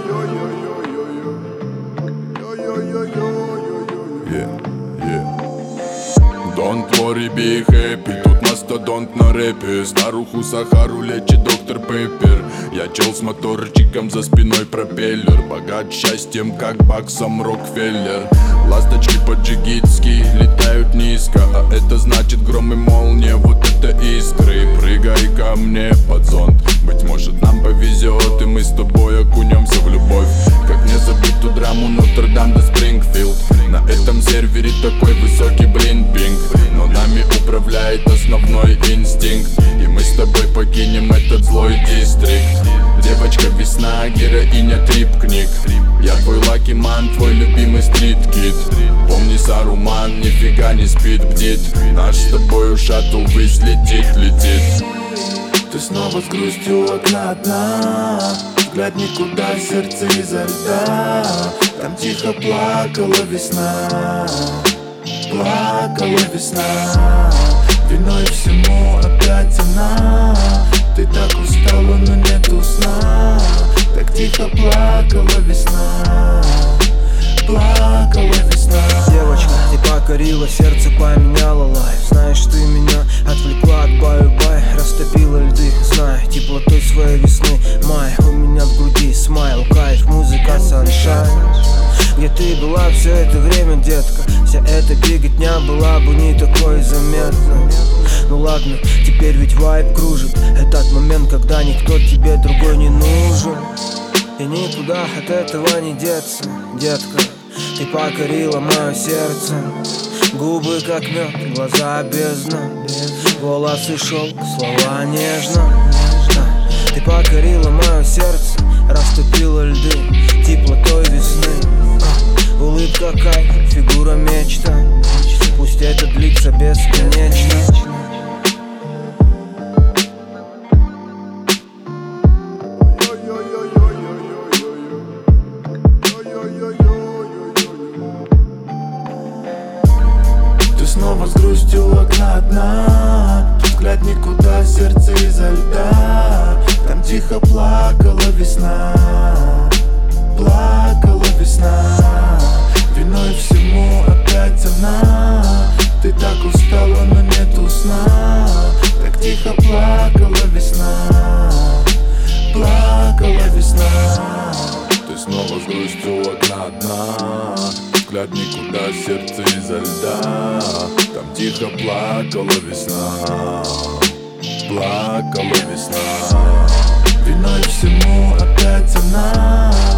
Don't worry, be happy. Тут мастодонт на рэпе. Старуху Сахару лечит доктор Пеппер. Я чел с моторчиком, за спиной пропеллер. Богат счастьем, как баксом Рокфеллер. Ласточки по-джигитски летают низко, а это значит гром и молния, вот это искры. Прыгай ко мне под зонт. Быть может, нам повезет, и мы с тобой окунемся в любовь. Как не забыть ту драму Нотр-Дам до Спрингфилд. На этом сервере такой высокий блин-пинг, но нами управляет основной инстинкт, и мы с тобой покинем этот злой дистрикт. Девочка весна, героиня трип-книг. Я твой лаки-ман, твой любимый стрит-кид. Помни, Саруман нифига не спит, бдит. Наш с тобою шаттл ввысь летит. Ты снова с грустью у окна одна. Взгляд никуда, сердце изо льда. Там тихо плакала весна. Плакала весна. Виной всему опять она. Ты так устала, но нету сна. Так тихо плакала весна. Плакала весна. Девочка, ты покорила, сердце поменяла лайф. Знаешь, ты меня отвлекла от баю-бай. Растопила льды, знай, теплотой своей весны. Май, у меня в груди смайл, кайф, музыка, саншайн. Где ты была все это время, детка? Вся эта беготня была бы не такой заметной. Ну ладно, теперь ведь вайб кружит. Этот момент, когда никто тебе другой не нужен. И никуда от этого не деться, детка. Ты покорила мое сердце. Губы как мед, глаза бездна. Волосы шелк, слова нежно. Ты покорила мое сердце, растопила льды теплотой весны. Улыбка кайф, фигура мечта. Пусть это длится бесконечно. Ты снова с грустью у окна одна. Взгляд никуда, сердце изо льда. Там тихо плакала весна. Плакала весна. Виной всему опять она. Ты так устала, но нету сна. Так тихо плакала весна. Плакала весна. Ты снова с грустью у окна одна. Взгляд никуда, сердце изо льда. Там тихо плакала весна. Плакала весна. Виной всему опять она.